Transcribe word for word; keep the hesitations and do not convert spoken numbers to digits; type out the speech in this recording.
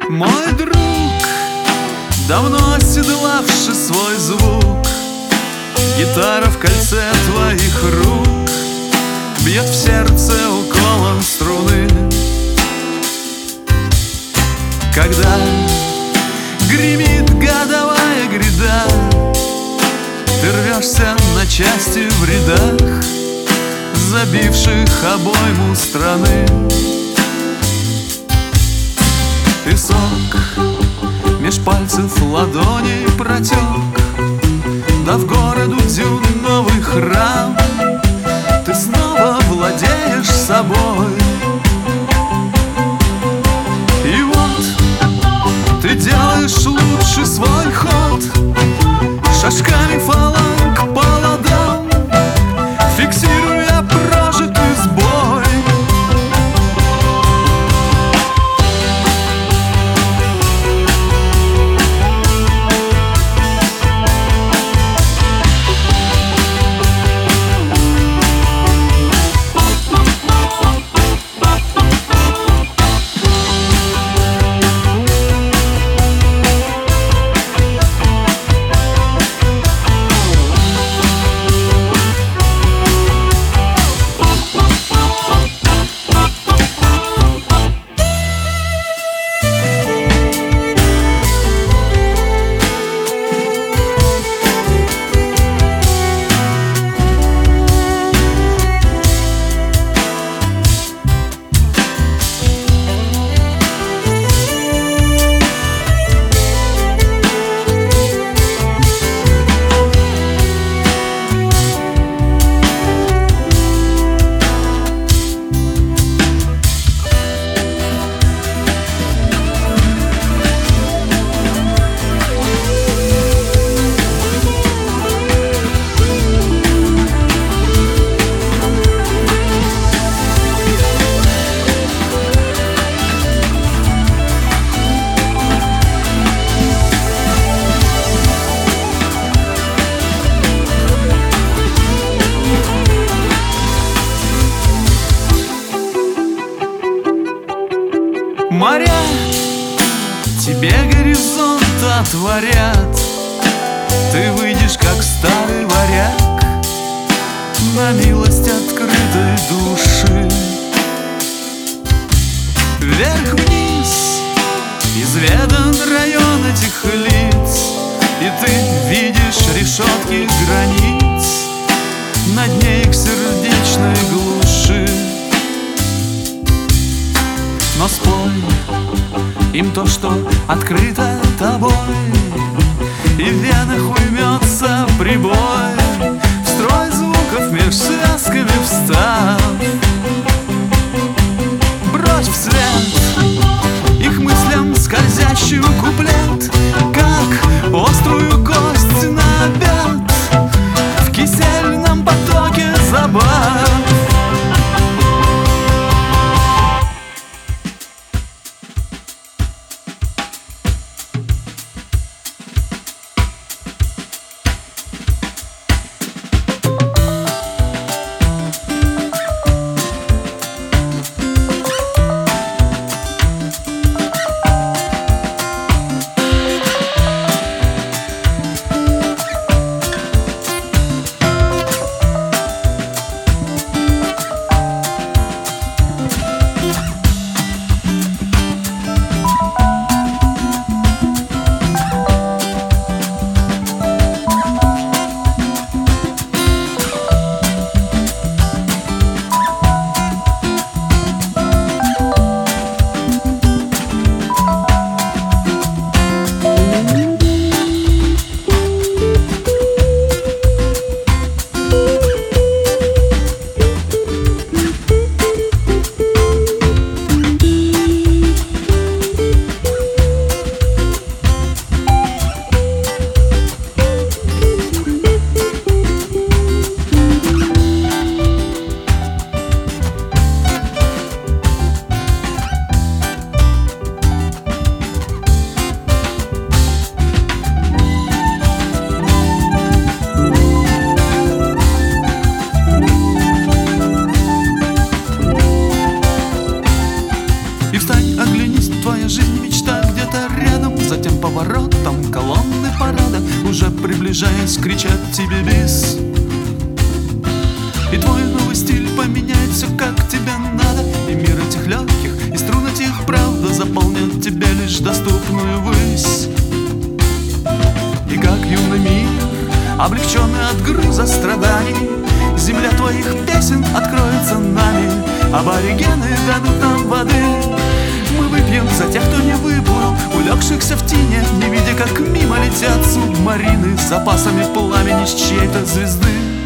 Мой друг, давно оседлавший свой звук, гитара в кольце твоих рук бьет в сердце уколом струны. Когда гремит годовая гряда, ты рвешься на части в рядах, забивших обойму страны. Песок меж пальцев ладоней протек, да в городу дюн новый храм. Ты снова владеешь собой, и вот ты делаешь лучший свой ход, шажками фаланг по ладам, фиксируя прожитый сбой. Моря тебе горизонт отворят, ты выйдешь, как старый варяг, на милость открытой души. Вверх-вниз изведан район этих лиц, и ты видишь решетки границ, на дне их сердечной глуши. Но спой им то, что открыто тобой, и в венах уймется прибой, в строй звуков меж связками встав. Брось вслед их мыслям скользящий куплет, как острую кость на обед в кисельном потоке забав. приближаясь, кричат тебе бис. И твой новый стиль поменяет все, как тебе надо. И мир этих легких, и струн этих правда заполнят тебя лишь доступную высь. И как юный мир, облегченный от груза страданий, земля твоих песен откроется нами. Аборигены дадут нам воды. Мы выпьем за тех, кто не выплыл, улегшихся в тине, не видя, как мимо летят субмарины с запасами пламени с чьей-то звезды.